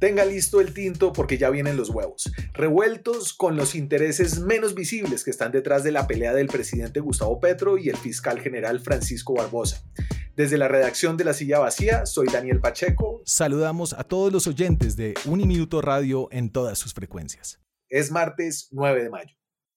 Tenga listo el tinto porque ya vienen los huevos, revueltos con los intereses menos visibles que están detrás de la pelea del presidente Gustavo Petro y el fiscal general Francisco Barbosa. Desde la redacción de La Silla Vacía, soy Daniel Pacheco. Saludamos a todos los oyentes de Uniminuto Radio en todas sus frecuencias. Es martes 9 de mayo.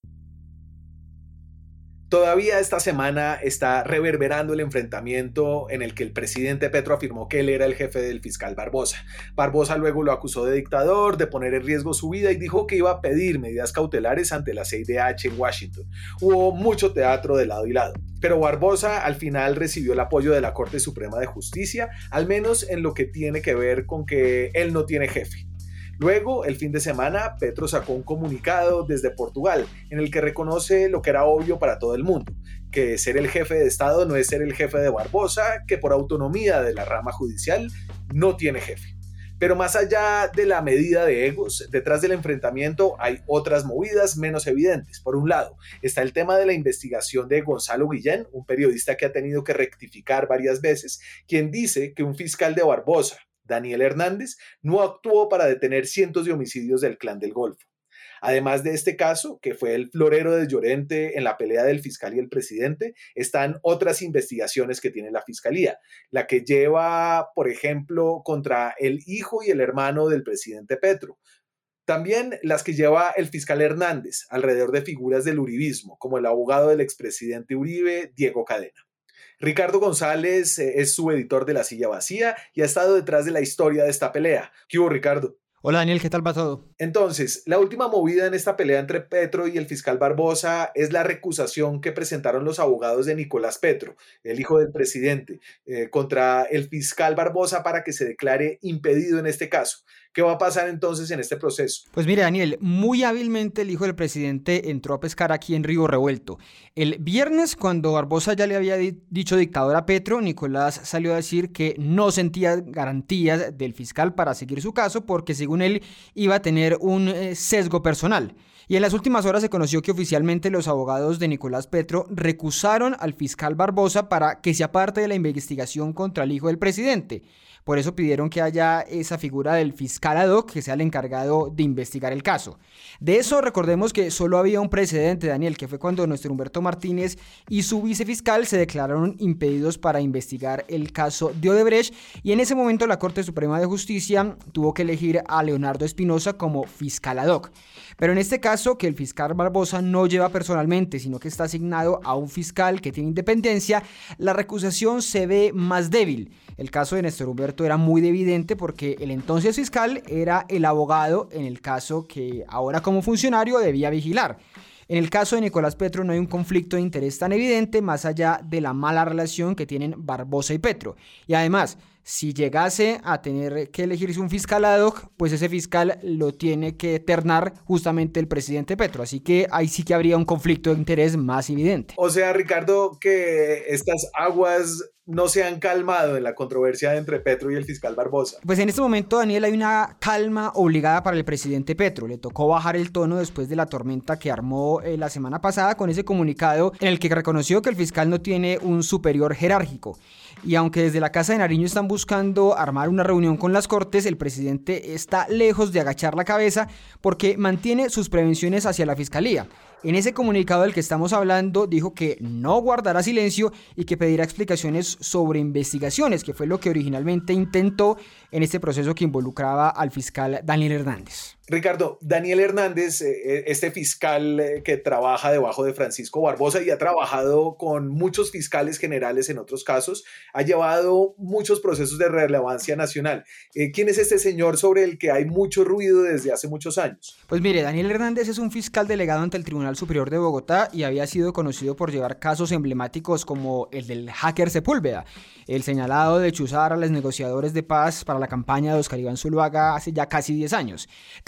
Todavía esta semana está reverberando el enfrentamiento en el que el presidente Petro afirmó que él era el jefe del fiscal Barbosa. Barbosa luego lo acusó de dictador, de poner en riesgo su vida y dijo que iba a pedir medidas cautelares ante la CIDH en Washington. Hubo mucho teatro de lado y lado. Pero Barbosa al final recibió el apoyo de la Corte Suprema de Justicia, al menos en lo que tiene que ver con que él no tiene jefe. Luego, el fin de semana, Petro sacó un comunicado desde Portugal en el que reconoce lo que era obvio para todo el mundo, que ser el jefe de Estado no es ser el jefe de Barbosa, que por autonomía de la rama judicial no tiene jefe. Pero más allá de la medida de egos, detrás del enfrentamiento hay otras movidas menos evidentes. Por un lado, está el tema de la investigación de Gonzalo Guillén, un periodista que ha tenido que rectificar varias veces, quien dice que un fiscal de Barbosa, Daniel Hernández, no actuó para detener cientos de homicidios del Clan del Golfo. Además de este caso, que fue el florero de Llorente en la pelea del fiscal y el presidente, están otras investigaciones que tiene la fiscalía, la que lleva, por ejemplo, contra el hijo y el hermano del presidente Petro. También las que lleva el fiscal Hernández alrededor de figuras del uribismo, como el abogado del expresidente Uribe, Diego Cadena. Ricardo González es subeditor de La Silla Vacía y ha estado detrás de la historia de esta pelea. ¿Qué hubo, Ricardo? Hola Daniel, ¿qué tal va todo? Entonces, la última movida en esta pelea entre Petro y el fiscal Barbosa es la recusación que presentaron los abogados de Nicolás Petro, el hijo del presidente, contra el fiscal Barbosa para que se declare impedido en este caso. ¿Qué va a pasar entonces en este proceso? Pues mire, Daniel, muy hábilmente el hijo del presidente entró a pescar aquí en Río Revuelto. El viernes, cuando Barbosa ya le había dicho dictador a Petro, Nicolás salió a decir que no sentía garantías del fiscal para seguir su caso porque, según él, iba a tener un sesgo personal. Y en las últimas horas se conoció que oficialmente los abogados de Nicolás Petro recusaron al fiscal Barbosa para que se aparte de la investigación contra el hijo del presidente. Por eso pidieron que haya esa figura del fiscal ad hoc que sea el encargado de investigar el caso. De eso recordemos que solo había un precedente, Daniel, que fue cuando nuestro Humberto Martínez y su vicefiscal se declararon impedidos para investigar el caso de Odebrecht, y en ese momento la Corte Suprema de Justicia tuvo que elegir a Leonardo Espinosa como fiscal ad hoc. Pero en este caso, que el fiscal Barbosa no lleva personalmente, sino que está asignado a un fiscal que tiene independencia, la recusación se ve más débil. El caso de Néstor Humberto era muy evidente porque el entonces fiscal era el abogado en el caso que ahora como funcionario debía vigilar. En el caso de Nicolás Petro no hay un conflicto de interés tan evidente más allá de la mala relación que tienen Barbosa y Petro. Y además, si llegase a tener que elegirse un fiscal ad hoc, pues ese fiscal lo tiene que ternar justamente el presidente Petro. Así que ahí sí que habría un conflicto de interés más evidente. O sea, Ricardo, que estas aguas no se han calmado en la controversia entre Petro y el fiscal Barbosa. Pues en este momento, Daniel, hay una calma obligada para el presidente Petro. Le tocó bajar el tono después de la tormenta que armó la semana pasada con ese comunicado en el que reconoció que el fiscal no tiene un superior jerárquico. Y aunque desde la Casa de Nariño están buscando armar una reunión con las Cortes, el presidente está lejos de agachar la cabeza porque mantiene sus prevenciones hacia la fiscalía. En ese comunicado del que estamos hablando, dijo que no guardará silencio y que pedirá explicaciones sobre investigaciones, que fue lo que originalmente intentó en este proceso que involucraba al fiscal Daniel Hernández. Ricardo, Daniel Hernández, este fiscal que trabaja debajo de Francisco Barbosa y ha trabajado con muchos fiscales generales en otros casos, ha llevado muchos procesos de relevancia nacional. ¿Quién es este señor sobre el que hay mucho ruido desde hace muchos años? Pues mire, Daniel Hernández es un fiscal delegado ante el Tribunal Superior de Bogotá y había sido conocido por llevar casos emblemáticos como el del hacker Sepúlveda, el señalado de chuzar a los negociadores de paz para la campaña de Oscar Iván Zuluaga hace ya casi 10 años.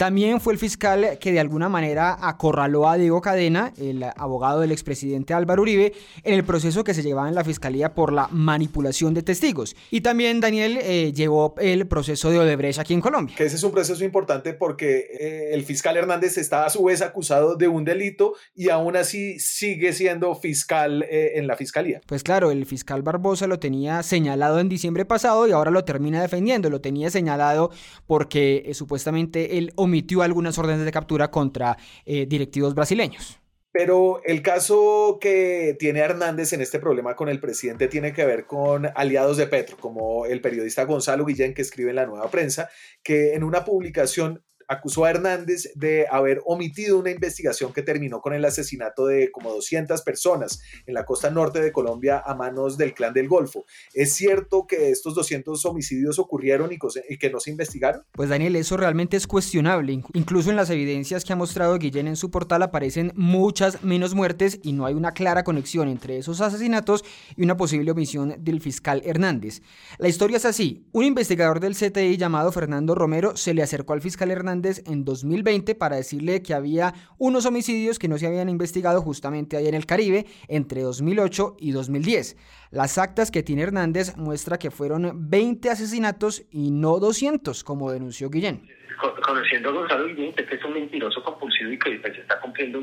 También fue el fiscal que de alguna manera acorraló a Diego Cadena, el abogado del expresidente Álvaro Uribe, en el proceso que se llevaba en la fiscalía por la manipulación de testigos. Y también Daniel llevó el proceso de Odebrecht aquí en Colombia. Que ese es un proceso importante porque el fiscal Hernández está a su vez acusado de un delito y aún así sigue siendo fiscal en la fiscalía. Pues claro, el fiscal Barbosa lo tenía señalado en diciembre pasado y ahora lo termina defendiendo. Lo tenía señalado porque supuestamente él omitió algunas órdenes de captura contra directivos brasileños. Pero el caso que tiene Hernández en este problema con el presidente tiene que ver con aliados de Petro, como el periodista Gonzalo Guillén, que escribe en La Nueva Prensa, que en una publicación acusó a Hernández de haber omitido una investigación que terminó con el asesinato de como 200 personas en la costa norte de Colombia a manos del Clan del Golfo. ¿Es cierto que estos 200 homicidios ocurrieron y que no se investigaron? Pues Daniel, eso realmente es cuestionable. Incluso en las evidencias que ha mostrado Guillén en su portal aparecen muchas menos muertes y no hay una clara conexión entre esos asesinatos y una posible omisión del fiscal Hernández. La historia es así. Un investigador del CTI llamado Fernando Romero se le acercó al fiscal Hernández en 2020 para decirle que había unos homicidios que no se habían investigado justamente allá en el Caribe entre 2008 y 2010. Las actas que tiene Hernández muestra que fueron 20 asesinatos y no 200, como denunció Guillén. Conociendo a Gonzalo Guillén, que es un mentiroso compulsivo y que está cumpliendo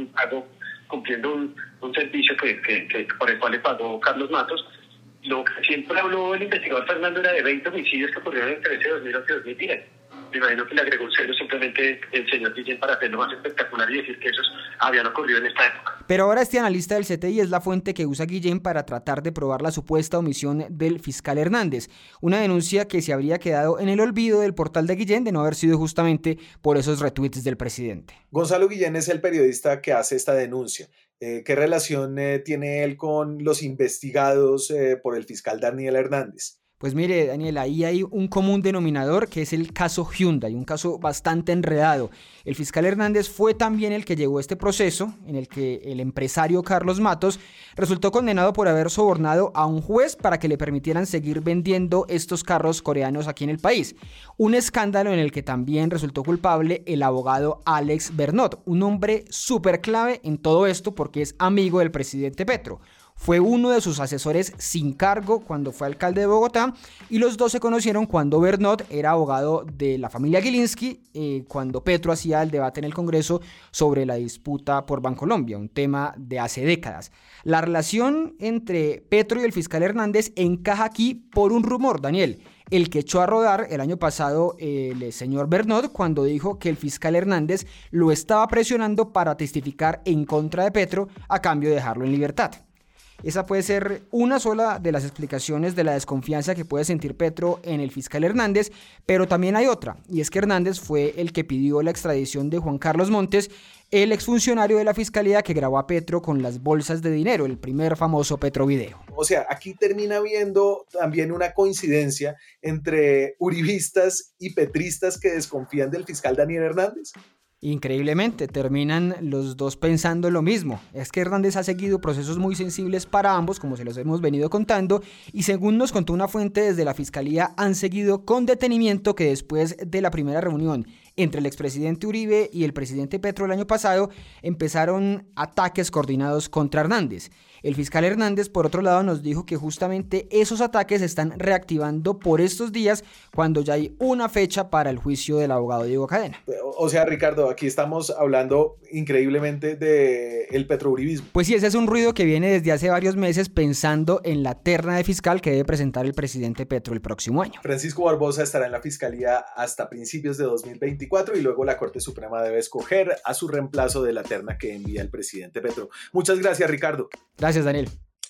un servicio por el cual le pagó Carlos Matos, lo que siempre habló el investigador Fernando era de 20 homicidios que ocurrieron entre ese 2008 y 2010. Me imagino que le agregó un cero simplemente el señor Guillén para hacerlo más espectacular y decir que esos habían ocurrido en esta época. Pero ahora este analista del CTI es la fuente que usa Guillén para tratar de probar la supuesta omisión del fiscal Hernández. Una denuncia que se habría quedado en el olvido del portal de Guillén de no haber sido justamente por esos retweets del presidente. Gonzalo Guillén es el periodista que hace esta denuncia. ¿Qué relación tiene él con los investigados por el fiscal Daniel Hernández? Pues mire, Daniel, ahí hay un común denominador que es el caso Hyundai, un caso bastante enredado. El fiscal Hernández fue también el que llevó este proceso en el que el empresario Carlos Matos resultó condenado por haber sobornado a un juez para que le permitieran seguir vendiendo estos carros coreanos aquí en el país. Un escándalo en el que también resultó culpable el abogado Alex Bernot, un hombre súper clave en todo esto porque es amigo del presidente Petro. Fue uno de sus asesores sin cargo cuando fue alcalde de Bogotá y los dos se conocieron cuando Bernot era abogado de la familia Gilinski, cuando Petro hacía el debate en el Congreso sobre la disputa por Bancolombia, un tema de hace décadas. La relación entre Petro y el fiscal Hernández encaja aquí por un rumor, Daniel, el que echó a rodar el año pasado el señor Bernot cuando dijo que el fiscal Hernández lo estaba presionando para testificar en contra de Petro a cambio de dejarlo en libertad. Esa puede ser una sola de las explicaciones de la desconfianza que puede sentir Petro en el fiscal Hernández, pero también hay otra, y es que Hernández fue el que pidió la extradición de Juan Carlos Montes, el exfuncionario de la fiscalía que grabó a Petro con las bolsas de dinero, el primer famoso Petrovideo. O sea, aquí termina habiendo también una coincidencia entre uribistas y petristas que desconfían del fiscal Daniel Hernández. Increíblemente, terminan los dos pensando lo mismo. Es que Hernández ha seguido procesos muy sensibles para ambos, como se los hemos venido contando, y según nos contó una fuente desde la Fiscalía, han seguido con detenimiento que después de la primera reunión entre el expresidente Uribe y el presidente Petro el año pasado, empezaron ataques coordinados contra Hernández. El fiscal Hernández, por otro lado, nos dijo que justamente esos ataques se están reactivando por estos días, cuando ya hay una fecha para el juicio del abogado Diego Cadena. O sea, Ricardo, aquí estamos hablando increíblemente del petrouribismo. Pues sí, ese es un ruido que viene desde hace varios meses pensando en la terna de fiscal que debe presentar el presidente Petro el próximo año. Francisco Barbosa estará en la fiscalía hasta principios de 2024 y luego la Corte Suprema debe escoger a su reemplazo de la terna que envía el presidente Petro. Muchas gracias, Ricardo. Gracias, Daniel.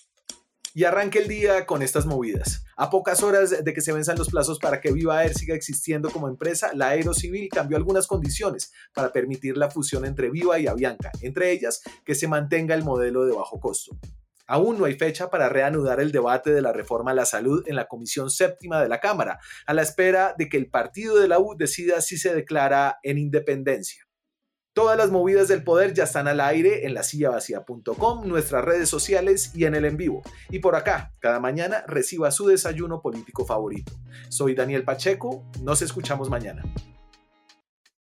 Y arranque el día con estas movidas. A pocas horas de que se venzan los plazos para que Viva Air siga existiendo como empresa, la Aerocivil cambió algunas condiciones para permitir la fusión entre Viva y Avianca, entre ellas que se mantenga el modelo de bajo costo. Aún no hay fecha para reanudar el debate de la reforma a la salud en la Comisión Séptima de la Cámara, a la espera de que el partido de la U decida si se declara en independencia. Todas las movidas del poder ya están al aire en lasillavacía.com, nuestras redes sociales y en el en vivo. Y por acá, cada mañana reciba su desayuno político favorito. Soy Daniel Pacheco, nos escuchamos mañana.